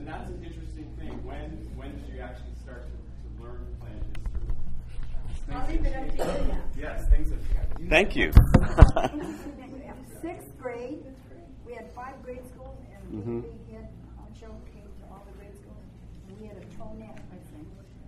and that's an interesting thing. When did you actually start to learn to play an instrument? I'll leave it up to you now. Yes, things have changed. Thank you. Sixth grade, we had 5 grade schools, and we had on show came to all the grade schools. And we had a tonette, I think.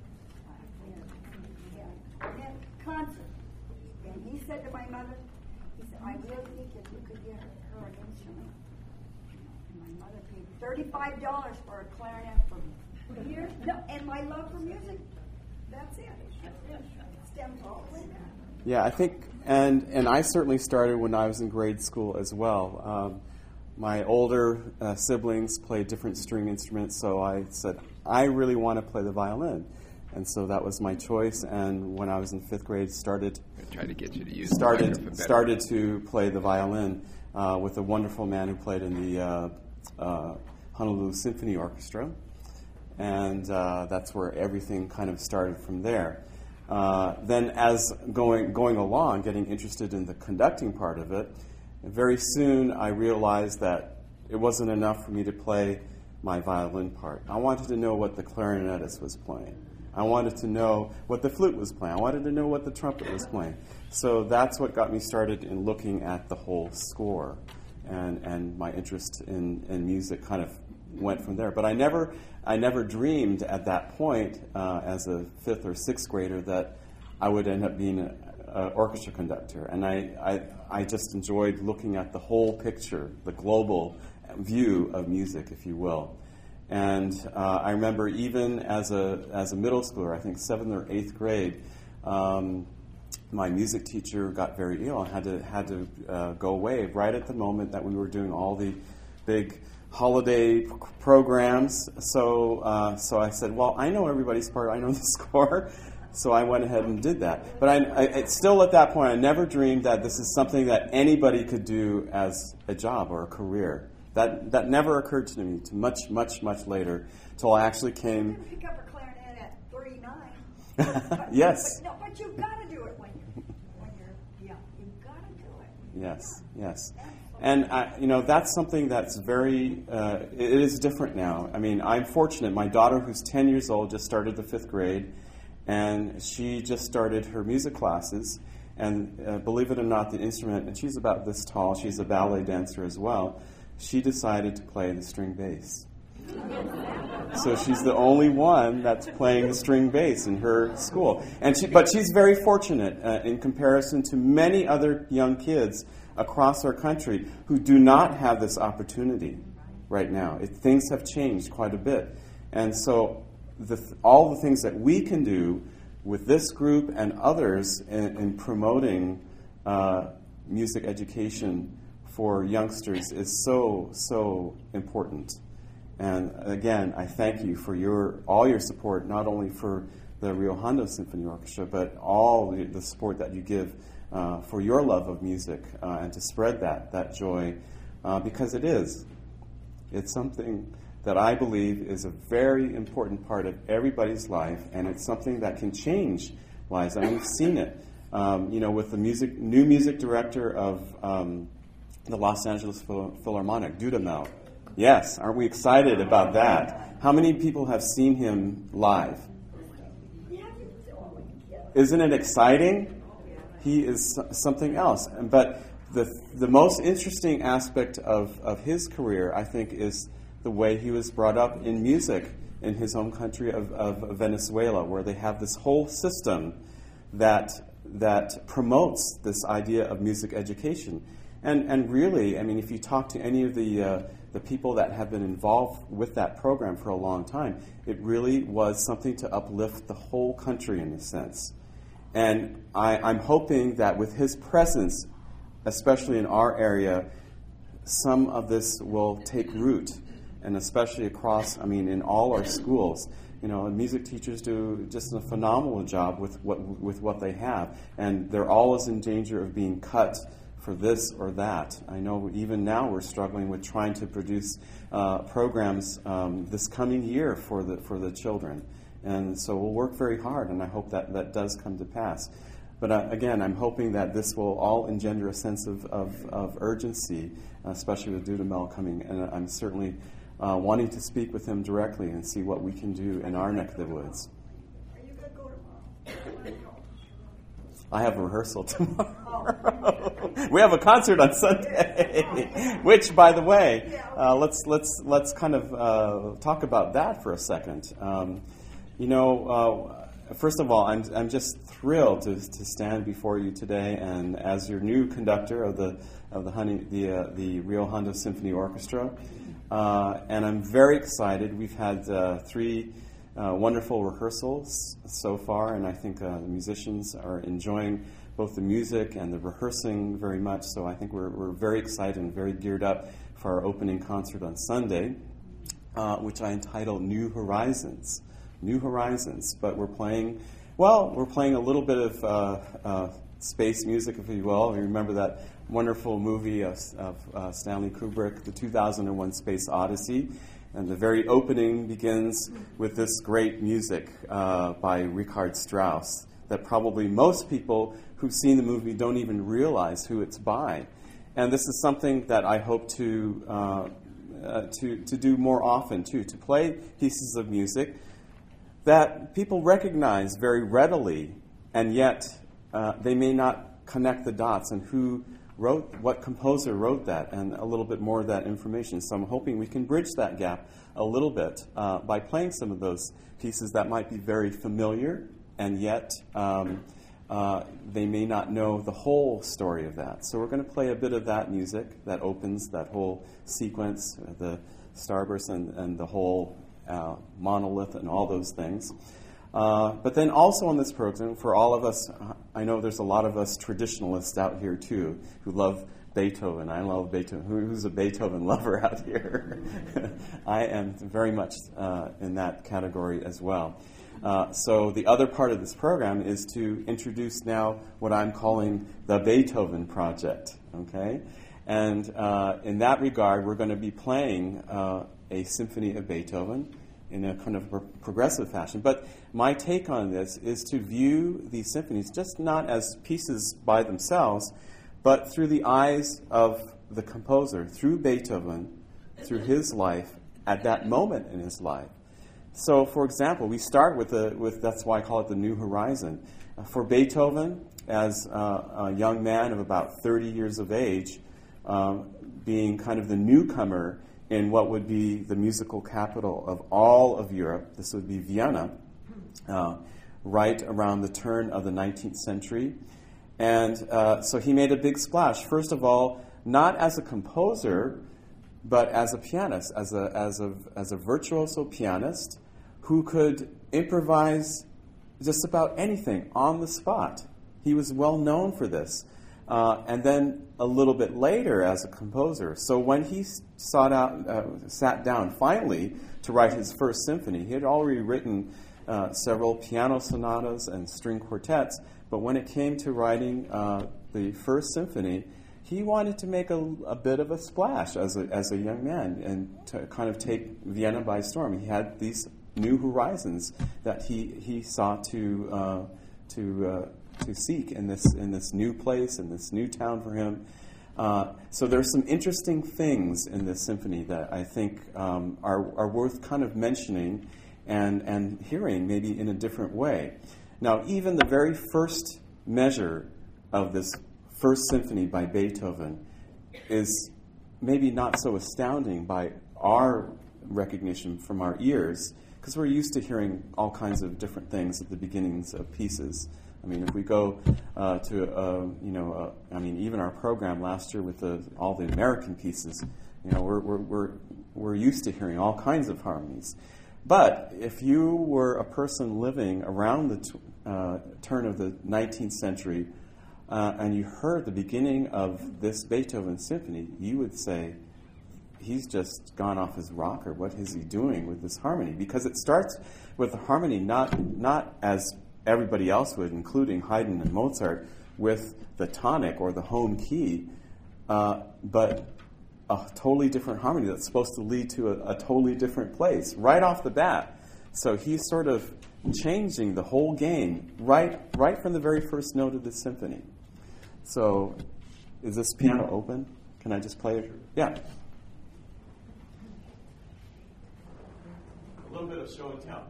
We had a tonette concert. And he said to my mother, he said, I really think if you could get her an instrument. And my mother paid $35 for a clarinet for years. No, and my love for music, that's it. It stems all the way back. Yeah, I think, and I certainly started when I was in grade school as well. My older siblings played different string instruments, so I said, I really want to play the violin. And so that was my choice, and when I was in 5th grade, started to get you to use started to play the violin with a wonderful man who played in the Honolulu Symphony Orchestra, and that's where everything kind of started from there. Then as going along, getting interested in the conducting part of it, very soon I realized that it wasn't enough for me to play my violin part. I wanted to know what the clarinetist was playing. I wanted to know what the flute was playing. I wanted to know what the trumpet was playing. So that's what got me started in looking at the whole score, and my interest in music kind of went from there. But I never dreamed at that point, as a 5th or 6th grader, that I would end up being an orchestra conductor. And I just enjoyed looking at the whole picture, the global view of music, if you will. And I remember even as a middle schooler, I think 7th or 8th grade, my music teacher got very ill and had to go away right at the moment that we were doing all the big holiday programs. So I said, well, I know everybody's part. I know the score. So I went ahead and did that. But I still at that point, I never dreamed that this is something that anybody could do as a job or a career. That never occurred to me until much later, till I actually came. You didn't pick up a clarinet at 39. Yes. But you've got to do it when you're young. You've got to do it. Yes. And that's something that's very. It is different now. I mean, I'm fortunate. My daughter, who's 10 years old, just started the 5th grade, and she just started her music classes. And believe it or not, the instrument, and she's about this tall. She's a ballet dancer as well. She decided to play the string bass. So she's the only one that's playing the string bass in her school. But she's very fortunate in comparison to many other young kids across our country who do not have this opportunity right now. Things have changed quite a bit. And so all the things that we can do with this group and others in promoting music education for youngsters is so important. And again, I thank you for all your support, not only for the Rio Hondo Symphony Orchestra, but all the support that you give for your love of music and to spread that joy, because it's something that I believe is a very important part of everybody's life, and it's something that can change lives. I mean, we've seen it, with the new music director of the Los Angeles Philharmonic, Dudamel. Yes, aren't we excited about that? How many people have seen him live? Isn't it exciting? He is something else. But the most interesting aspect of his career, I think, is the way he was brought up in music in his home country of Venezuela, where they have this whole system that promotes this idea of music education. And really, I mean, if you talk to any of the people that have been involved with that program for a long time, it really was something to uplift the whole country in a sense. And I'm hoping that with his presence, especially in our area, some of this will take root, and especially across, in all our schools. Music teachers do just a phenomenal job with what they have, and they're always in danger of being cut for this or that. I know even now we're struggling with trying to produce programs this coming year for the children. And so we'll work very hard, and I hope that does come to pass. But again, I'm hoping that this will all engender a sense of urgency, especially with Dudamel coming. And I'm certainly wanting to speak with him directly and see what we can do in our neck of the woods. Are you going to go tomorrow? I have a rehearsal tomorrow. We have a concert on Sunday, which, by the way, let's kind of talk about that for a second. First of all, I'm just thrilled to stand before you today, and as your new conductor of the Rio Hondo Symphony Orchestra, and I'm very excited. We've had 3 wonderful rehearsals so far, and I think the musicians are enjoying both the music and the rehearsing very much. So I think we're very excited and very geared up for our opening concert on Sunday, which I entitled New Horizons. New Horizons, but we're playing a little bit of space music, if you will. You remember that wonderful movie of Stanley Kubrick, the 2001 Space Odyssey, and the very opening begins with this great music by Richard Strauss that probably most people who've seen the movie don't even realize who it's by. And this is something that I hope to do more often too, to play pieces of music that people recognize very readily, and yet they may not connect the dots and what composer wrote that, and a little bit more of that information. So I'm hoping we can bridge that gap a little bit by playing some of those pieces that might be very familiar, and yet they may not know the whole story of that. So we're going to play a bit of that music that opens that whole sequence, the starburst and the whole monolith and all those things. But then also on this program, for all of us, I know there's a lot of us traditionalists out here too who love Beethoven. I love Beethoven. Who's a Beethoven lover out here? I am very much in that category as well. So the other part of this program is to introduce now what I'm calling the Beethoven Project. Okay, and in that regard, we're going to be playing a symphony of Beethoven in a kind of progressive fashion. But my take on this is to view these symphonies just not as pieces by themselves, but through the eyes of the composer, through Beethoven, through his life, at that moment in his life. So, for example, we start with that's why I call it the New Horizon. For Beethoven, as a young man of about 30 years of age, being kind of the newcomer in what would be the musical capital of all of Europe. This would be Vienna, right around the turn of the 19th century. And so he made a big splash. First of all, not as a composer, but as a pianist, as a virtuoso pianist who could improvise just about anything on the spot. He was well known for this. And then a little bit later as a composer. So when he sat down finally to write his first symphony, he had already written several piano sonatas and string quartets, but when it came to writing the first symphony, he wanted to make a bit of a splash as a young man and to kind of take Vienna by storm. He had these new horizons that he sought to seek in this new place, in this new town for him. So there's some interesting things in this symphony that I think are worth kind of mentioning and hearing maybe in a different way. Now, even the very first measure of this first symphony by Beethoven is maybe not so astounding by our recognition from our ears, because we're used to hearing all kinds of different things at the beginnings of pieces. I mean, if we go even our program last year with all the American pieces, we're used to hearing all kinds of harmonies. But if you were a person living around the turn of the 19th century and you heard the beginning of this Beethoven symphony, you would say, he's just gone off his rocker. What is he doing with this harmony? Because it starts with a harmony not as everybody else would, including Haydn and Mozart, with the tonic or the home key, but a totally different harmony that's supposed to lead to a totally different place right off the bat. So he's sort of changing the whole game right from the very first note of the symphony. So is this piano open? Can I just play it? Yeah. little bit of show and tell.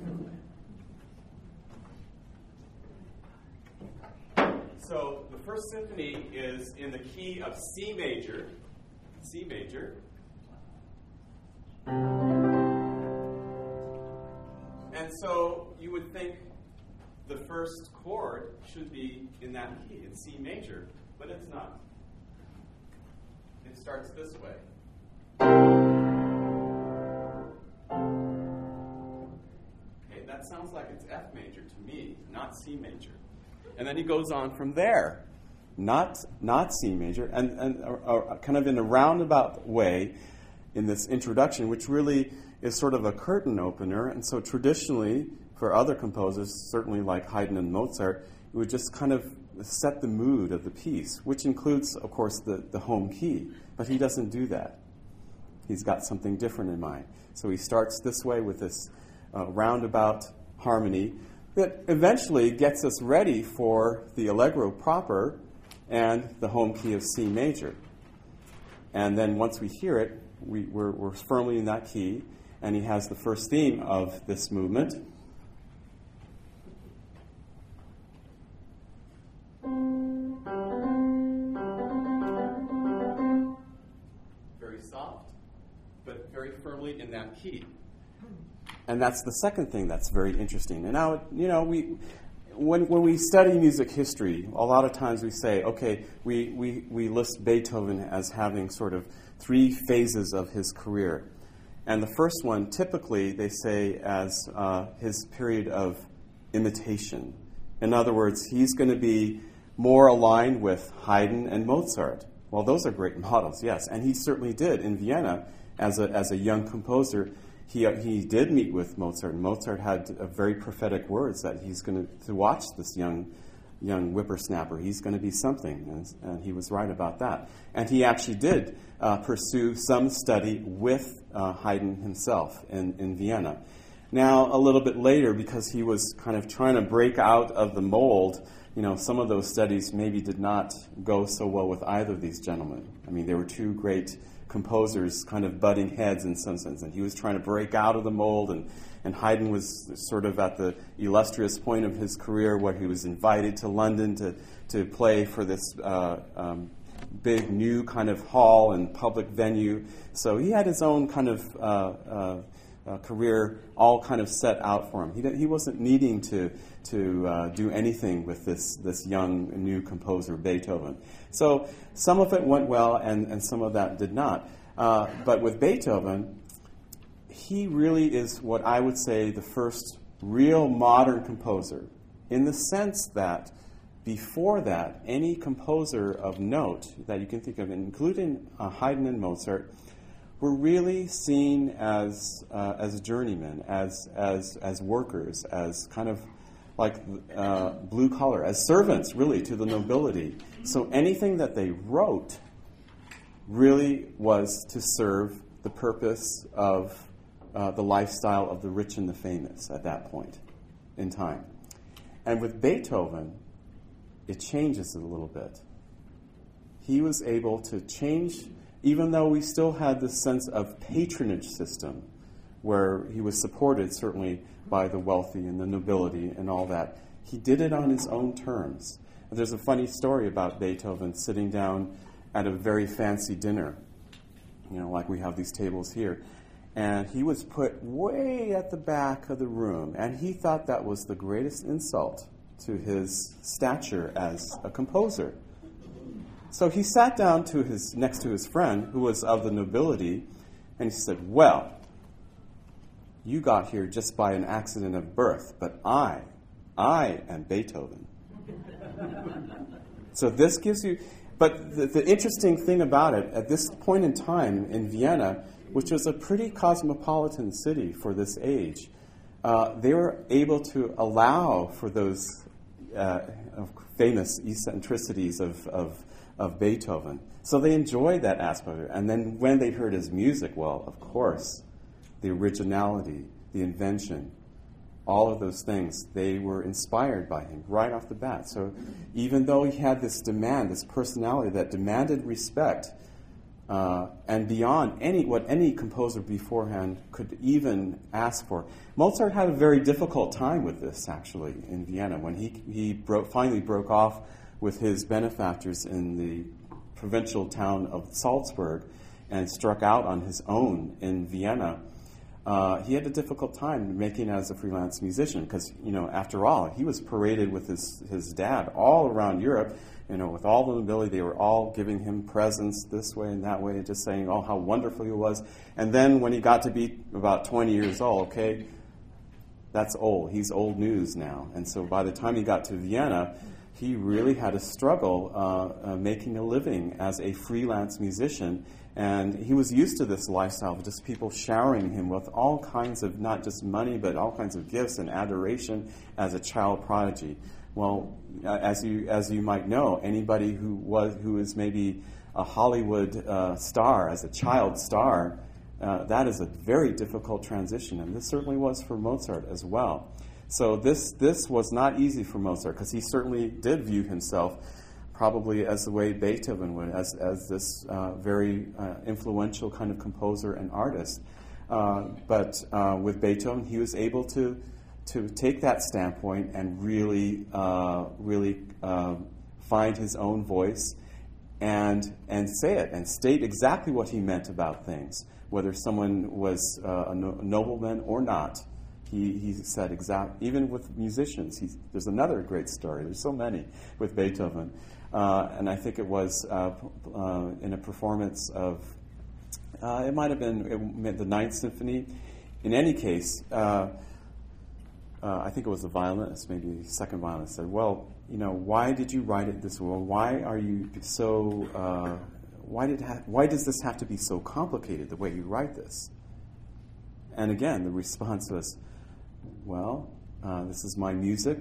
So the first symphony is in the key of C major. C major. And so you would think the first chord should be in that key, in C major, but it's not. It starts this way. Okay, that sounds like it's F major to me, not C major. And then he goes on from there, not C major, and kind of in a roundabout way in this introduction, which really is sort of a curtain opener. And so traditionally, for other composers, certainly like Haydn and Mozart, it would just kind of set the mood of the piece, which includes, of course, the home key. But he doesn't do that. He's got something different in mind. So he starts this way with this roundabout harmony that eventually gets us ready for the Allegro proper and the home key of C major. And then once we hear it, we're firmly in that key, and he has the first theme of this movement. Very soft, but very firmly in that key. And that's the second thing that's very interesting. And now, when we study music history, a lot of times we say, okay, we list Beethoven as having sort of three phases of his career. And the first one, typically, they say as his period of imitation. In other words, he's going to be more aligned with Haydn and Mozart. Well, those are great models, yes. And he certainly did in Vienna as a young composer. He did meet with Mozart, and Mozart had very prophetic words that he's going to watch this young whippersnapper. He's going to be something, and he was right about that. And he actually did pursue some study with Haydn himself in Vienna. Now, a little bit later, because he was kind of trying to break out of the mold, some of those studies maybe did not go so well with either of these gentlemen. I mean, they were two great composers kind of butting heads in some sense, and he was trying to break out of the mold, and Haydn was sort of at the illustrious point of his career where he was invited to London to play for this big new kind of hall and public venue. So he had his own kind of career all kind of set out for him. He wasn't needing to do anything with this young new composer Beethoven. So some of it went well, and some of that did not. But with Beethoven, he really is what I would say the first real modern composer, in the sense that before that, any composer of note that you can think of, including Haydn and Mozart, were really seen as journeymen, as workers, as kind of like blue collar, as servants really to the nobility. So anything that they wrote really was to serve the purpose of the lifestyle of the rich and the famous at that point in time. And with Beethoven, it changes a little bit. He was able to change, even though we still had this sense of patronage system, where he was supported certainly by the wealthy and the nobility and all that. He did it on his own terms. There's a funny story about Beethoven sitting down at a very fancy dinner, like we have these tables here. And he was put way at the back of the room, and he thought that was the greatest insult to his stature as a composer. So he sat down next to his friend, who was of the nobility, and he said, "Well, you got here just by an accident of birth, but I am Beethoven." So this gives you... But the interesting thing about it, at this point in time in Vienna, which was a pretty cosmopolitan city for this age, they were able to allow for those famous eccentricities of Beethoven. So they enjoyed that aspect of it. And then when they heard his music, well, of course, the originality, the invention, all of those things, they were inspired by him right off the bat. So even though he had this demand, this personality that demanded respect, and beyond what any composer beforehand could even ask for. Mozart had a very difficult time with this, actually, in Vienna. When he finally broke off with his benefactors in the provincial town of Salzburg and struck out on his own in Vienna, he had a difficult time making it as a freelance musician because, after all, he was paraded with his dad all around Europe, with all the nobility. They were all giving him presents this way and that way and just saying, how wonderful he was. And then when he got to be about 20 years old, okay, that's old. He's old news now. And so by the time he got to Vienna, he really had a struggle making a living as a freelance musician. And he was used to this lifestyle of just people showering him with all kinds of, not just money, but all kinds of gifts and adoration as a child prodigy. Well, as you might know, anybody who is maybe a Hollywood star, as a child star, that is a very difficult transition, and this certainly was for Mozart as well. So this was not easy for Mozart, because he certainly did view himself probably as the way Beethoven would, as this very influential kind of composer and artist. But with Beethoven, he was able to take that standpoint and really find his own voice and say it and state exactly what he meant about things, whether someone was a nobleman or not. He said even with musicians. There's another great story. There's so many with Beethoven. And I think it was in a performance of, it might have been the Ninth Symphony. In any case, I think it was the violinist, maybe the second violinist, said, well, why did you write it this way? Why are you so, why does this have to be so complicated, the way you write this? And again, the response was, well, this is my music,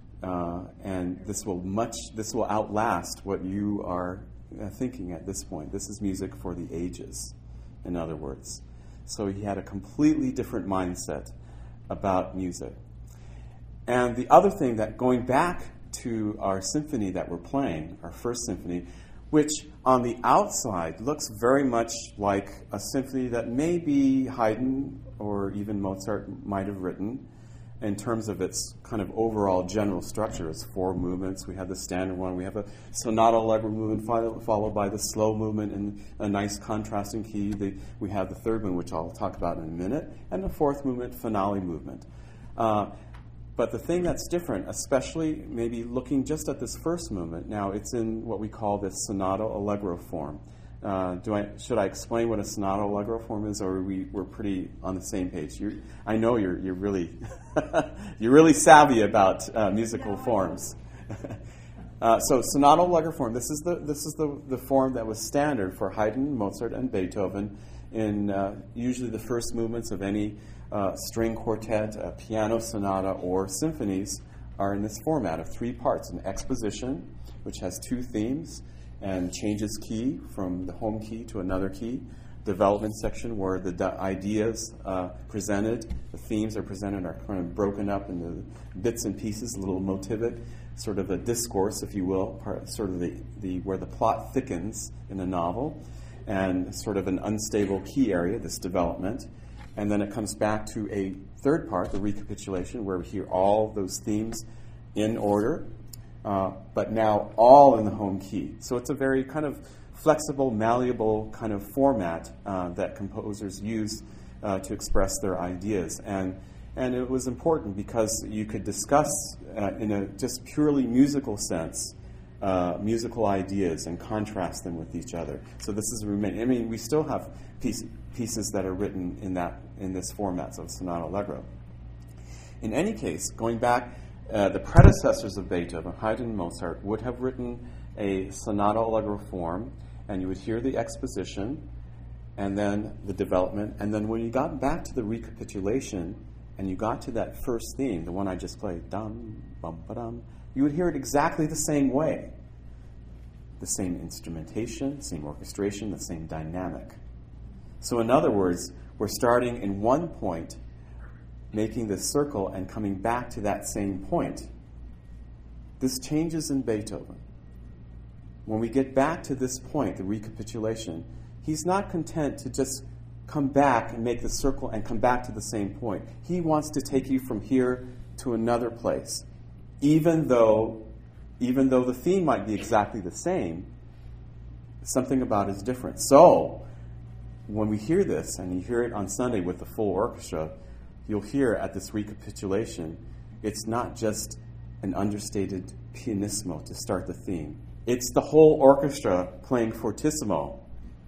and this will outlast what you are thinking at this point. This is music for the ages, in other words. So he had a completely different mindset about music. And the other thing, that going back to our symphony that we're playing, our first symphony, which on the outside looks very much like a symphony that maybe Haydn or even Mozart might have written in terms of its kind of overall general structure. It's 4 movements. We have the standard one. We have a sonata allegro movement followed by the slow movement in a nice contrasting key. We have the third one, which I'll talk about in a minute, and the fourth movement, finale movement. But the thing that's different, especially maybe looking just at this first movement, now it's in what we call this sonata allegro form. Should I explain what a sonata allegro form is, or we're pretty on the same page? I know you're really you're really savvy about musical forms. So sonata allegro form. This is the form that was standard for Haydn, Mozart, and Beethoven in usually the first movements of any string quartet, a piano sonata, or symphonies are in this format of 3 parts: an exposition, which has 2 themes and changes key from the home key to another key; development section, where the ideas presented, the themes are presented, are kind of broken up into bits and pieces, a little motivic, sort of a discourse, if you will, sort of the where the plot thickens in a novel, and sort of an unstable key area, this development. And then it comes back to a third part, the recapitulation, where we hear all those themes in order, but now all in the home key. So it's a very kind of flexible, malleable kind of format that composers use to express their ideas. And it was important because you could discuss in a just purely musical sense musical ideas and contrast them with each other. So this is we still have pieces that are written in this format, so sonata allegro. In any case, going back, the predecessors of Beethoven, Haydn and Mozart, would have written a sonata allegro form, and you would hear the exposition, and then the development, and then when you got back to the recapitulation, and you got to that first theme, the one I just played, dum, bum, ba-dum, you would hear it exactly the same way. The same instrumentation, same orchestration, the same dynamic. So in other words, we're starting in one point, making this circle and coming back to that same point. This changes in Beethoven. When we get back to this point, the recapitulation, He's not content to just come back and make the circle and come back to the same point. He wants to take you from here to another place. Even though the theme might be exactly the same, something about it is different. So, when we hear this, and you hear it on Sunday with the full orchestra, you'll hear at this recapitulation, it's not just an understated pianissimo to start the theme. It's the whole orchestra playing fortissimo.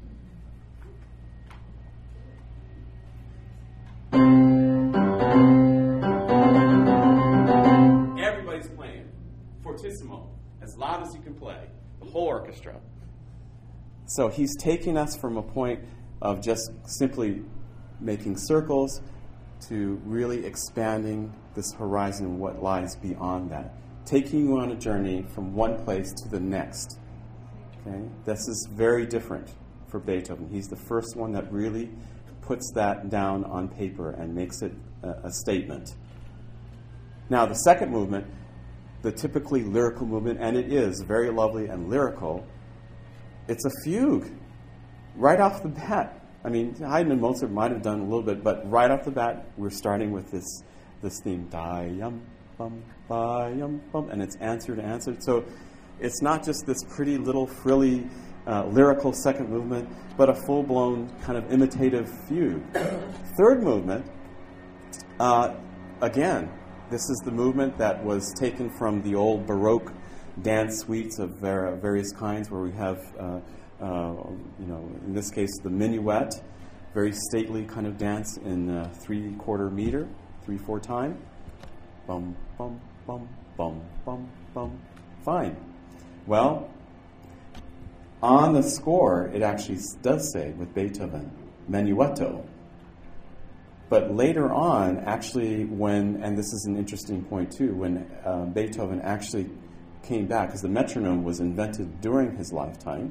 Everybody's playing fortissimo, as loud as you can play, the whole orchestra. So he's taking us from a point of just simply making circles to really expanding this horizon and what lies beyond that. Taking you on a journey from one place to the next. Okay? This is very different for Beethoven. He's the first one that really puts that down on paper and makes it a statement. Now, the second movement, the typically lyrical movement, and it is very lovely and lyrical, it's a fugue. Right off the bat. I mean, Haydn and Mozart might have done a little bit, but right off the bat, we're starting with this theme, da-yum, bum, ba-yum, bum, and it's answered. So it's not just this pretty little frilly lyrical second movement, but a full-blown kind of imitative fugue. Third movement, again, this is the movement that was taken from the old Baroque dance suites of various kinds, where we have, in this case, the minuet, very stately kind of dance in 3/4 meter, 3/4 time. Bum, bum, bum, bum, bum, bum. Fine. Well, on the score, it actually does say, with Beethoven, menuetto. But later on, actually, and this is an interesting point too, when Beethoven actually came back, because the metronome was invented during his lifetime,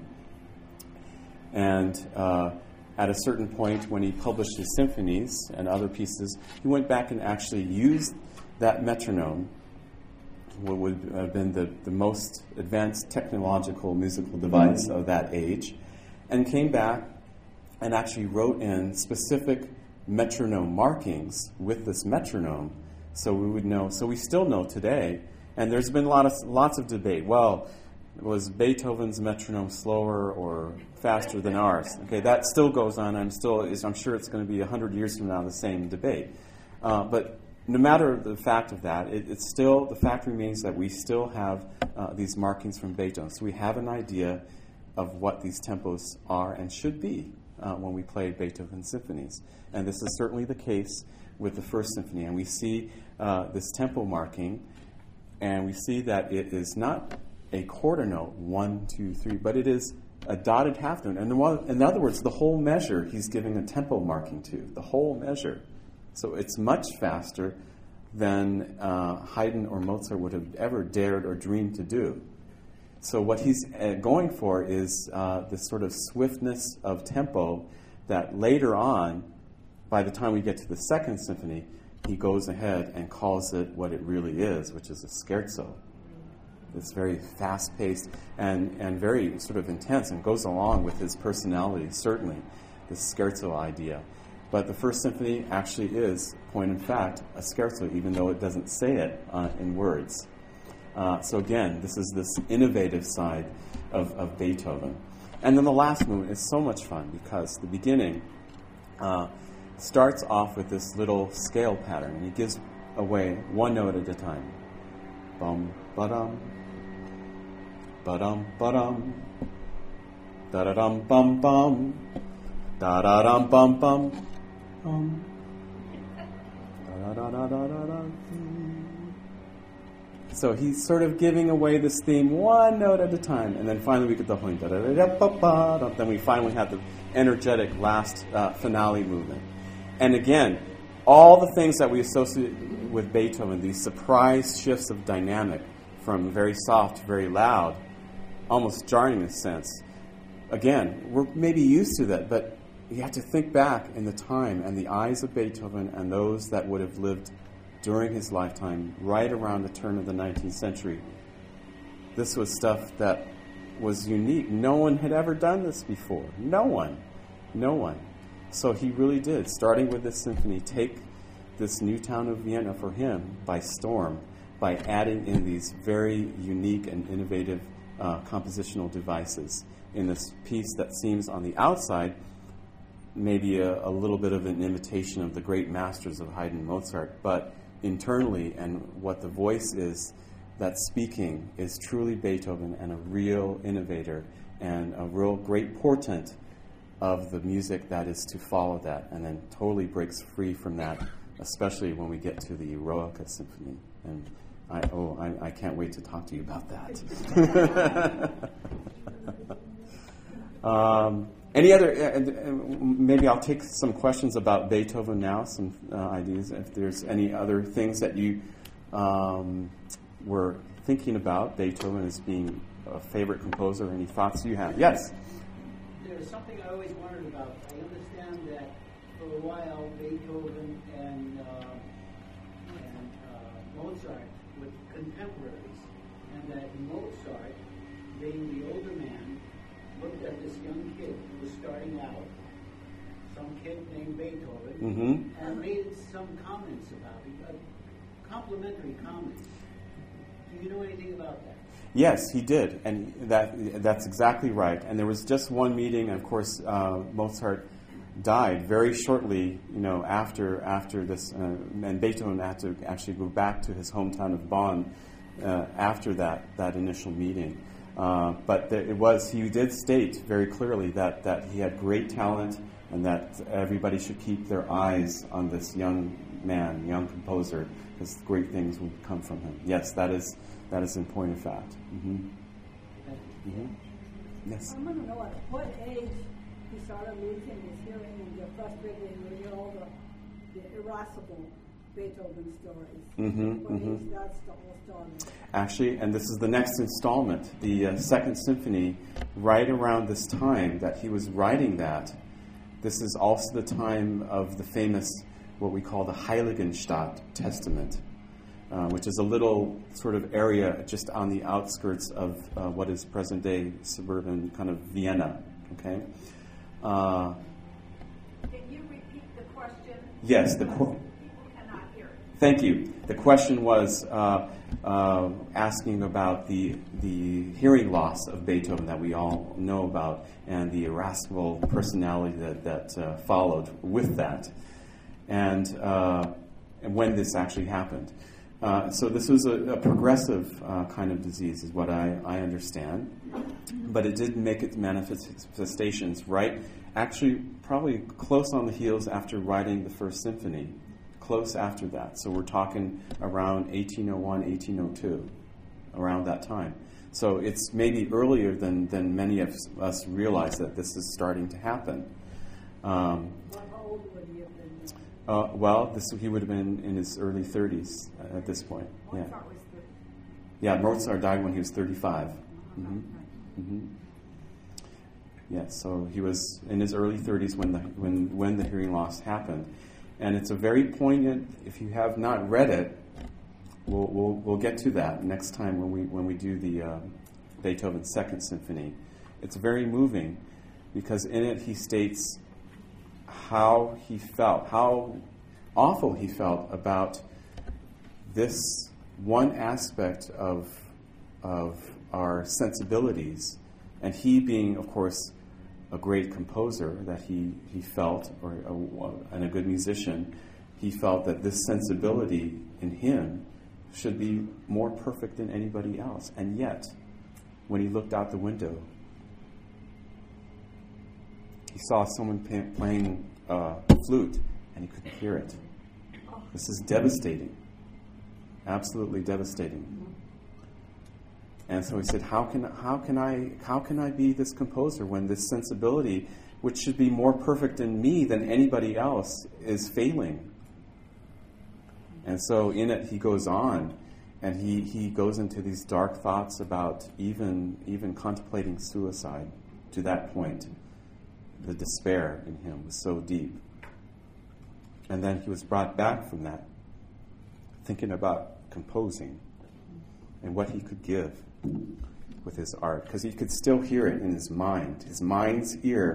and at a certain point when he published his symphonies and other pieces, he went back and actually used that metronome, what would have been the most advanced technological musical device of that age, and came back and actually wrote in specific metronome markings with this metronome, so we would know. So we still know today, and there's been lots of debate. Well, was Beethoven's metronome slower or faster than ours? Okay, that still goes on. I'm sure it's going to be 100 years from now the same debate. But no matter the fact of that, it's still, the fact remains that we still have these markings from Beethoven. So we have an idea of what these tempos are and should be when we play Beethoven symphonies. And this is certainly the case with the First Symphony. And we see this tempo marking, and we see that it is not a quarter note, 1, 2, 3, but it is a dotted half note. And in other words, the whole measure he's giving a tempo marking to, the whole measure. So it's much faster than Haydn or Mozart would have ever dared or dreamed to do. So what he's going for is this sort of swiftness of tempo that later on, by the time we get to the Second Symphony, he goes ahead and calls it what it really is, which is a scherzo. It's very fast-paced and very sort of intense, and goes along with his personality, certainly, this scherzo idea. But the First Symphony actually is, point in fact, a scherzo, even though it doesn't say it in words. So again, this is this innovative side of Beethoven. And then the last movement is so much fun, because the beginning starts off with this little scale pattern, and he gives away one note at a time. Bum, ba-dum, ba-dum, ba-dum, da-da-dum, bum, bum, da-da-dum, bum, bum, bum, da-da-da-da-da-da. So he's sort of giving away this theme one note at a time, and then finally we get the point. Then we finally have the energetic last finale movement. And again, all the things that we associate with Beethoven, these surprise shifts of dynamic from very soft to very loud, almost jarring in a sense. Again, we're maybe used to that, but you have to think back in the time and the eyes of Beethoven and those that would have lived during his lifetime, right around the turn of the 19th century. This was stuff that was unique. No one had ever done this before. No one. No one. So he really did, starting with this symphony, take this new town of Vienna for him by storm, by adding in these very unique and innovative compositional devices in this piece that seems on the outside maybe a little bit of an imitation of the great masters of Haydn and Mozart, but internally, and what the voice is that's speaking is truly Beethoven and a real innovator and a real great portent of the music that is to follow that, and then totally breaks free from that, especially when we get to the Eroica Symphony. And I can't wait to talk to you about that. Any other, maybe I'll take some questions about Beethoven now, some ideas, if there's any other things that you were thinking about Beethoven as being a favorite composer, any thoughts you have? Yes? There's something I always wondered about. I understand that for a while Beethoven and Mozart were contemporaries, and that Mozart, being the older man, looked at this young kid who was starting out, some kid named Beethoven, and made some comments about it, complimentary comments. Do you know anything about that? Yes, he did, and that's exactly right. And there was just one meeting, and of course, Mozart died very shortly, after this, and Beethoven had to actually go back to his hometown of Bonn after that initial meeting. But he did state very clearly that he had great talent, and that everybody should keep their eyes on this young man, young composer, because great things will come from him. Yes, that is in point of fact. Yes. I want to know at what age he started losing his hearing and get frustrated and read all the irascible Beethoven stories. What age that's all started? Actually, and this is the next installment, the Second Symphony, right around this time that he was writing that. This is also the time of the famous, what we call the Heiligenstadt Testament, which is a little sort of area just on the outskirts of what is present-day suburban kind of Vienna. Okay. Can you repeat the question? Yes. People cannot hear it. Thank you. The question was asking about the hearing loss of Beethoven that we all know about, and the irascible personality that followed with that, and when this actually happened. So this was a progressive kind of disease, is what I understand. But it did make its manifestations actually probably close on the heels after writing the First Symphony, close after that. So we're talking around 1801, 1802, around that time. So it's maybe earlier than many of us realize that this is starting to happen. How old would he have been? He would have been in his early 30s at this point. Mozart was 30. Yeah, Mozart died when he was 35. Yeah, so he was in his early 30s when the hearing loss happened, and it's a very poignant. If you have not read it, we'll get to that next time when we do the Beethoven's Second Symphony. It's very moving because in it he states how he felt, how awful he felt about this one aspect of our sensibilities, and he being, of course, a great composer that he felt, and a good musician, he felt that this sensibility in him should be more perfect than anybody else. And yet, when he looked out the window, he saw someone playing flute, and he couldn't hear it. This is devastating, absolutely devastating. And so he said, how can I be this composer when this sensibility, which should be more perfect in me than anybody else, is failing? And so in it he goes on, and he goes into these dark thoughts about even contemplating suicide. To that point, the despair in him was so deep. And then he was brought back from that, thinking about composing and what he could give with his art, because he could still hear it in his mind. His mind's ear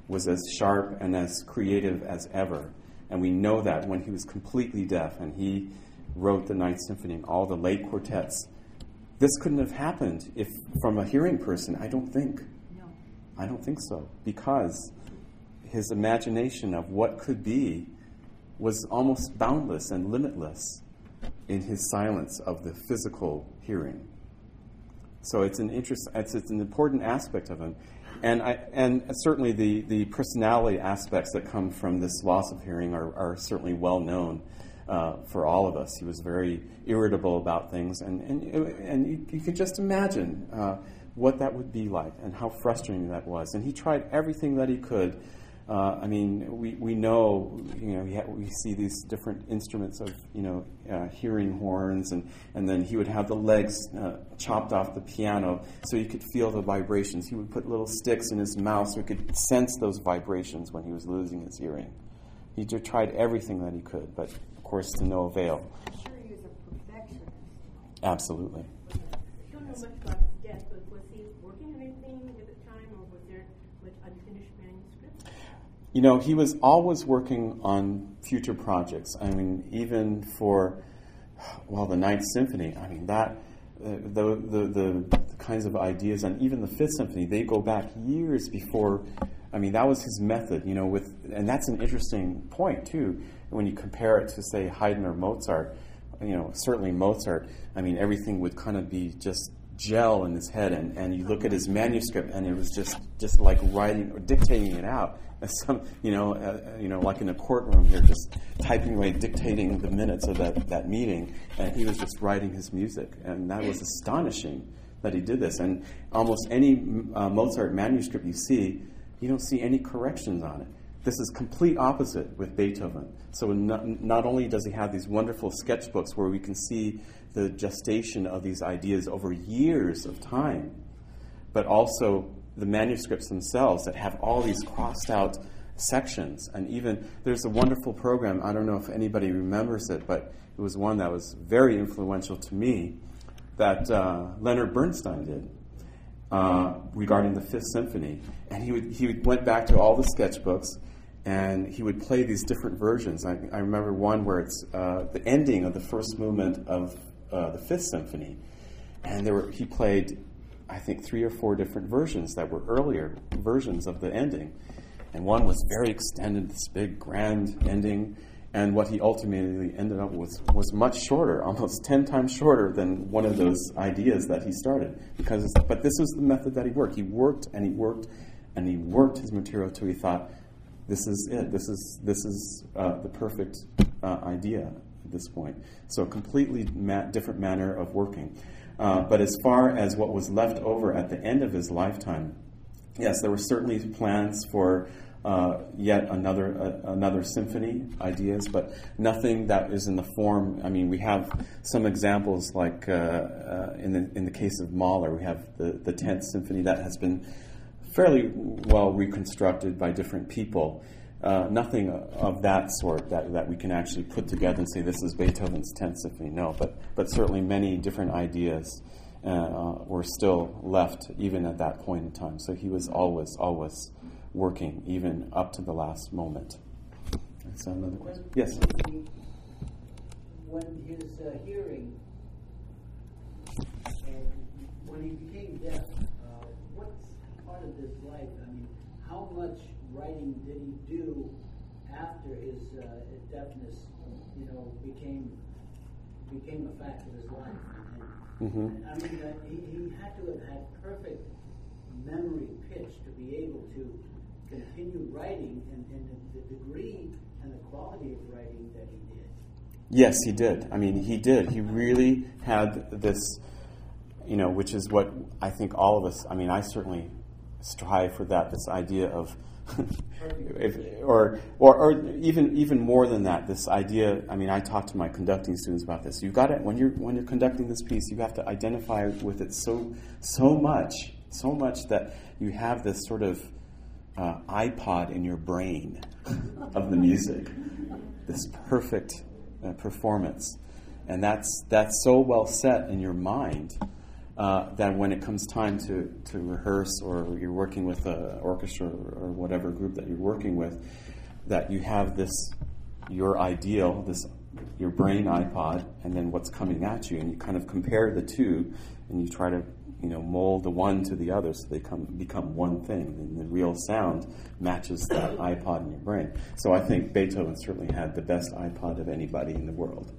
was as sharp and as creative as ever. And we know that when he was completely deaf and he wrote the Ninth Symphony and all the late quartets. This couldn't have happened if from a hearing person, I don't think. No. I don't think so. Because his imagination of what could be was almost boundless and limitless in his silence of the physical hearing. So it's an important aspect of him. And certainly the personality aspects that come from this loss of hearing are certainly well known for all of us. He was very irritable about things, and you can just imagine what that would be like and how frustrating that was. And he tried everything that he could. We know, we see these different instruments of, hearing horns, and then he would have the legs chopped off the piano so you could feel the vibrations. He would put little sticks in his mouth so he could sense those vibrations when he was losing his hearing. He tried everything that he could, but of course to no avail. I'm sure he was a perfectionist. Absolutely. I don't know much about his death, but was he working on anything at the time, or was there much unfinished manuscript? He was always working on future projects. Even for, the Ninth Symphony. The kinds of ideas, and even the Fifth Symphony, they go back years before. That was his method, and that's an interesting point too. When you compare it to, say, Haydn or Mozart, certainly Mozart. Everything would kind of be just gel in his head, and you look at his manuscript, and it was just like writing or dictating it out. Some, like in a courtroom here, just typing away, dictating the minutes of that meeting, and he was just writing his music, and that was astonishing that he did this. And almost any Mozart manuscript you see, you don't see any corrections on it. This is complete opposite with Beethoven. So not only does he have these wonderful sketchbooks where we can see the gestation of these ideas over years of time, but also the manuscripts themselves that have all these crossed out sections. And even there's a wonderful program, I don't know if anybody remembers it, but it was one that was very influential to me, that Leonard Bernstein did regarding the Fifth Symphony. And he went back to all the sketchbooks, and he would play these different versions. I remember one where it's the ending of the first movement of the Fifth Symphony, and he played, I think, 3 or 4 different versions that were earlier versions of the ending. And one was very extended, this big grand ending, and what he ultimately ended up with was much shorter, almost 10 times shorter than one of those ideas that he started. But this was the method that he worked. He worked and he worked and he worked his material till he thought, this is it. This is the perfect idea at this point. So a completely different manner of working. But as far as what was left over at the end of his lifetime, yes, there were certainly plans for yet another symphony ideas, but nothing that is in the form. We have some examples, like in the case of Mahler, we have the 10th Symphony that has been fairly well reconstructed by different people. Nothing of that sort that we can actually put together and say this is Beethoven's 10th Symphony. No, but certainly many different ideas were still left even at that point in time. So he was always working, even up to the last moment. That's another question. Yes? When his hearing, and when he became deaf, what's part of his life? How much writing did he do after his deafness, became a fact of his life? Mm-hmm. He had to have had perfect memory pitch to be able to continue writing and the degree and the quality of writing that he did. Yes, he did. He did. He really had this, which is what I think all of us, I certainly strive for that, this idea of or even more than that, this idea. I talk to my conducting students about this. You've got to, when you're conducting this piece, you have to identify with it so much that you have this sort of iPod in your brain of the music, this perfect performance, and that's so well set in your mind that when it comes time to rehearse, or you're working with an orchestra or whatever group that you're working with, that you have your ideal, your brain iPod, and then what's coming at you, and you kind of compare the two, and you try to mold the one to the other so they become one thing, and the real sound matches that iPod in your brain. So I think Beethoven certainly had the best iPod of anybody in the world.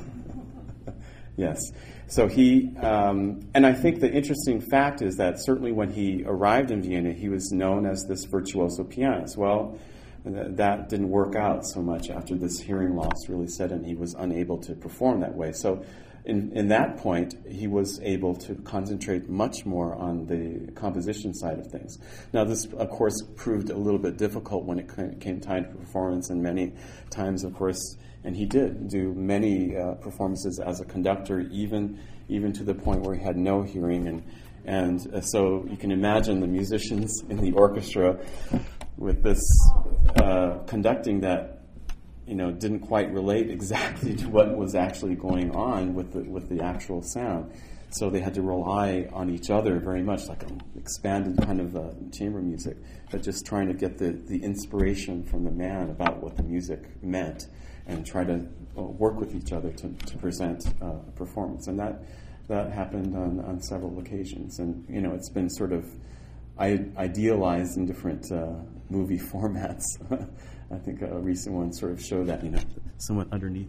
Yes. So he, and I think the interesting fact is that certainly when he arrived in Vienna, he was known as this virtuoso pianist. Well, that didn't work out so much after this hearing loss really set in. He was unable to perform that way. So in that point, he was able to concentrate much more on the composition side of things. Now, this, of course, proved a little bit difficult when it came time to performance, and many times, of course, and he did do many performances as a conductor, even to the point where he had no hearing. And so you can imagine the musicians in the orchestra with this conducting that didn't quite relate exactly to what was actually going on with the actual sound. So they had to rely on each other very much, like an expanded kind of chamber music, but just trying to get the inspiration from the man about what the music meant, and try to work with each other to present a performance. And that happened on several occasions. And it's been sort of idealized in different movie formats. I think a recent one sort of showed that, someone underneath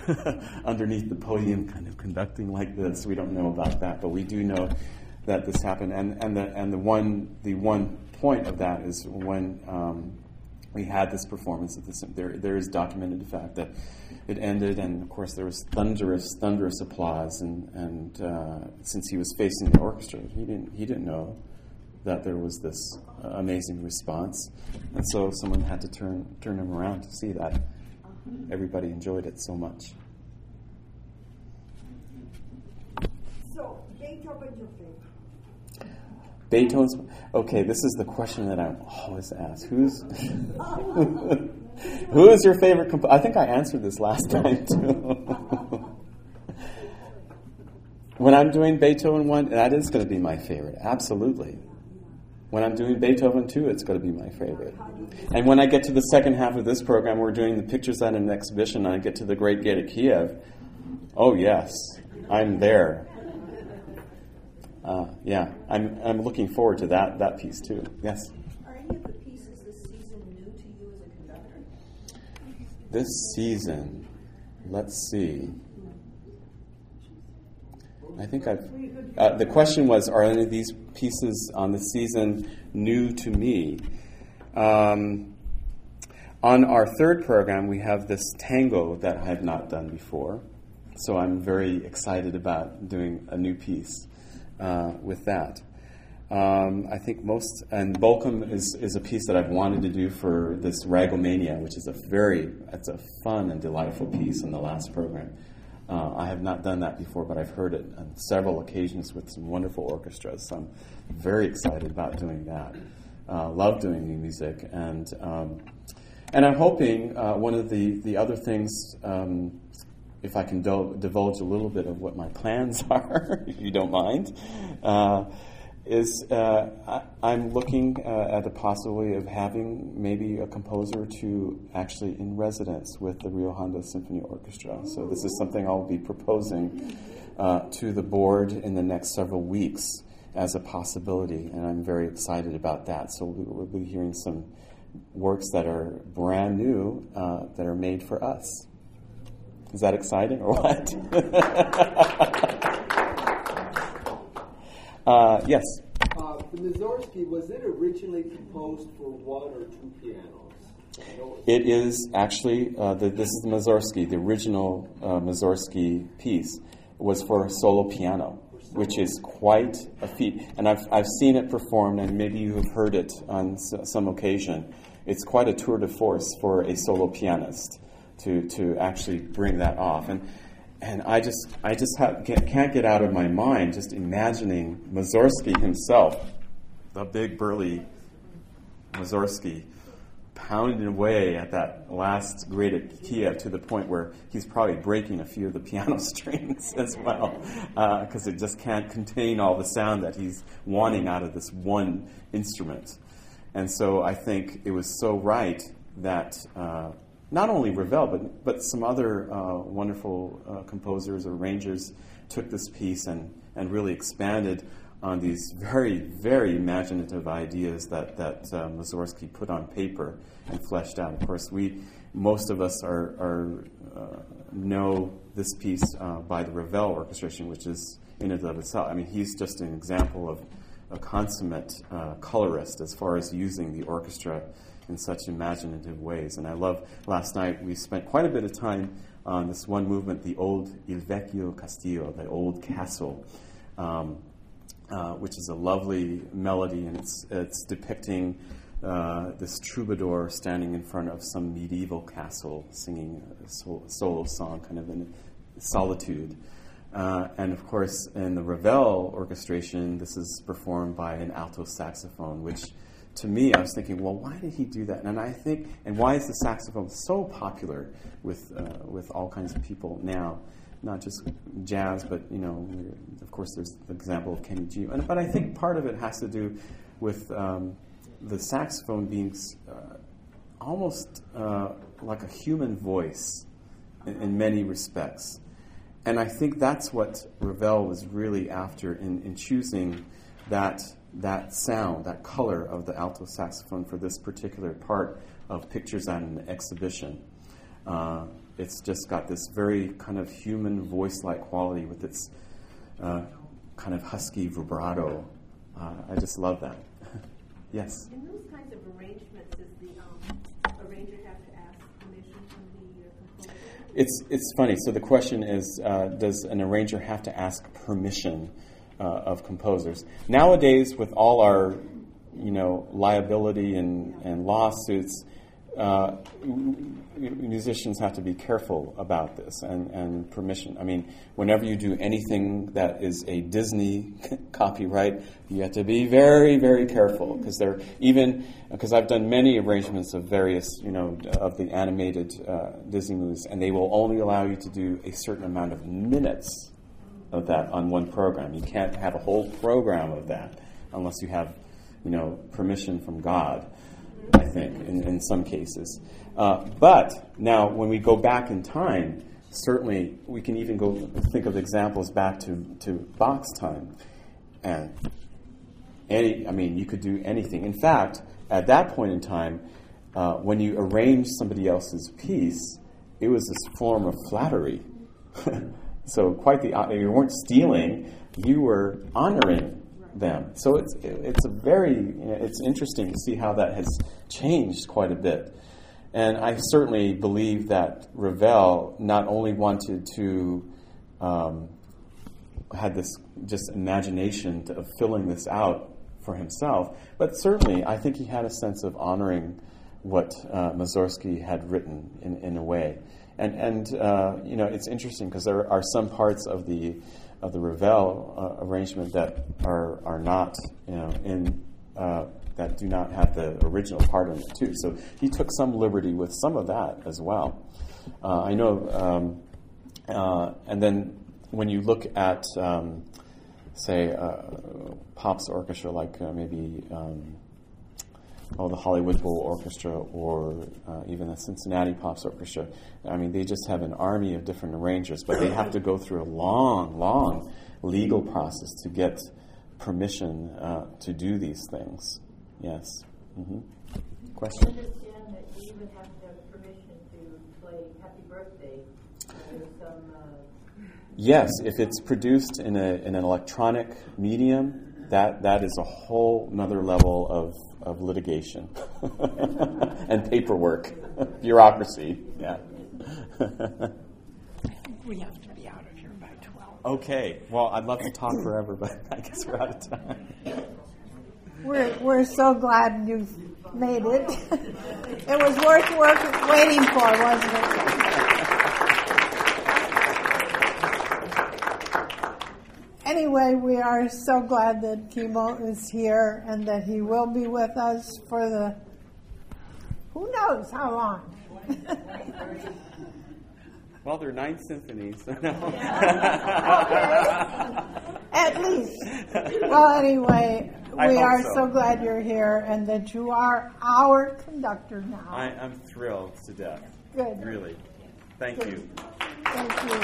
the podium kind of conducting like this. We don't know about that, but we do know that this happened. And the one point of that is when we had this performance at this, there is documented the fact that it ended, and of course there was thunderous applause, and since he was facing the orchestra, he didn't know that there was this amazing response, and so someone had to turn him around to see that everybody enjoyed it so much. So, Beethoven's your favorite? Beethoven's, okay, this is the question that I'm always asked. Who is your favorite composer? I think I answered this last time too. When I'm doing Beethoven 1, that is going to be my favorite, absolutely. When I'm doing Beethoven 2, it's going to be my favorite. And when I get to the second half of this program, we're doing the pictures at an exhibition, and I get to the Great Gate of Kiev. Oh yes, I'm there. Yeah, I'm looking forward to that piece too. Yes. Are any of the pieces this season new to you as a conductor? This season, let's see. I think the question was, are any of these pieces on the season new to me? On our third program, we have this tango that I have not done before, so I'm very excited about doing a new piece with that. I think and Bolkum is a piece that I've wanted to do for this Ragomania, which is it's a fun and delightful piece in the last program. I have not done that before, but I've heard it on several occasions with some wonderful orchestras, so I'm very excited about doing that. Love doing new music, and I'm hoping one of the other things, if I can divulge a little bit of what my plans are, if you don't mind, is I'm looking at the possibility of having maybe a composer to actually in residence with the Rio Hondo Symphony Orchestra. So this is something I'll be proposing to the board in the next several weeks as a possibility, and I'm very excited about that. So we'll be hearing some works that are brand new that are made for us. Is that exciting or what? Yes. The Mussorgsky, was it originally composed for one or two pianos? It is actually, this is the Mussorgsky, the original Mussorgsky piece was for solo piano, which is quite a feat. And I've seen it performed, and maybe you have heard it on some occasion. It's quite a tour de force for a solo pianist to actually bring that off. And I just can't get out of my mind just imagining Mussorgsky himself, the big burly Mussorgsky, pounding away at that last graded Kiev to the point where he's probably breaking a few of the piano strings as well, because it just can't contain all the sound that he's wanting out of this one instrument. And so I think it was so right that not only Ravel, but some other wonderful composers or arrangers took this piece and really expanded on these very, very imaginative ideas that Mussorgsky put on paper and fleshed out. Of course, most of us know this piece by the Ravel orchestration, which is in and of itself. I mean, he's just an example of a consummate colorist as far as using the orchestra in such imaginative ways. And I love, last night we spent quite a bit of time on this one movement, the old Il Vecchio Castillo, the old castle, which is a lovely melody, and it's depicting this troubadour standing in front of some medieval castle singing a solo song, kind of in solitude. And of course, in the Ravel orchestration, this is performed by an alto saxophone, which to me, I was thinking, well, why did he do that? And why is the saxophone so popular with all kinds of people now? Not just jazz, but, of course, there's the example of Kenny G. But I think part of it has to do with the saxophone being almost like a human voice in many respects. And I think that's what Ravel was really after in choosing that sound, that color of the alto saxophone for this particular part of Pictures at an Exhibition. It's just got this very kind of human voice-like quality with its kind of husky vibrato. I just love that. Yes? In those kinds of arrangements, does the arranger have to ask permission from the composer? It's funny. So the question is, does an arranger have to ask permission of composers? Nowadays, with all our, liability and lawsuits, musicians have to be careful about this and permission. I mean, whenever you do anything that is a Disney copyright, you have to be very, very careful, because I've done many arrangements of various, of the animated Disney movies, and they will only allow you to do a certain amount of minutes of that on one program. You can't have a whole program of that unless you have, permission from God, I think, in some cases. But now, when we go back in time, certainly we can even go think of examples back to Bach's time. And you could do anything. In fact, at that point in time, when you arranged somebody else's piece, it was this form of flattery. So you weren't stealing, you were honoring them. So it's interesting to see how that has changed quite a bit. And I certainly believe that Ravel not only wanted to had this just imagination of filling this out for himself, but certainly I think he had a sense of honoring what Mussorgsky had written in a way. And it's interesting because there are some parts of the Ravel arrangement that are not that do not have the original part in it too. So he took some liberty with some of that as well. I know, and then when you look at say Pops orchestra, like maybe the Hollywood Bowl Orchestra or even the Cincinnati Pops Orchestra. I mean, they just have an army of different arrangers, but they have to go through a long, long legal process to get permission to do these things. Yes. Mm-hmm. Question? I understand that you even have to have permission to play Happy Birthday. There's some... Yes, if it's produced in an electronic medium, that is a whole another level of litigation and paperwork, bureaucracy. Yeah. We have to be out of here by 12. Okay. Well, I'd love to talk forever, but I guess we're out of time. We're so glad you made it. It was worth waiting for, wasn't it? Anyway, we are so glad that Kimo is here and that he will be with us for who knows how long. Well, they're 9 symphonies. So At least. Well, anyway, I we hope are so. so glad you're here and that you are our conductor now. I'm thrilled to death. Good. Really. Thank you. Thank you.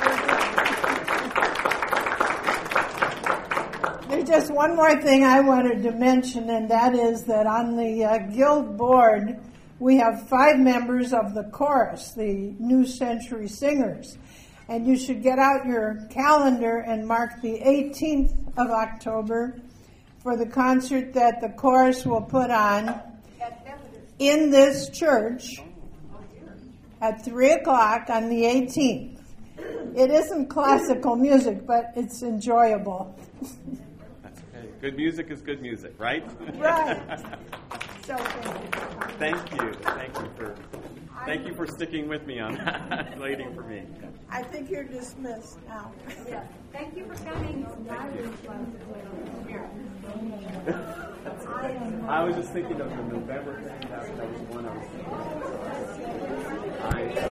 There's just one more thing I wanted to mention, and that is that on the guild board, we have 5 members of the chorus, the New Century Singers. And you should get out your calendar and mark the 18th of October for the concert that the chorus will put on in this church at 3 o'clock on the 18th. It isn't classical music, but it's enjoyable. That's okay. Good music is good music, right? Right. So Thank you for sticking with me on that, waiting for me. I think you're dismissed now. Yeah. Thank you for coming. I was just thinking of the November thing. That was one I was thinking of.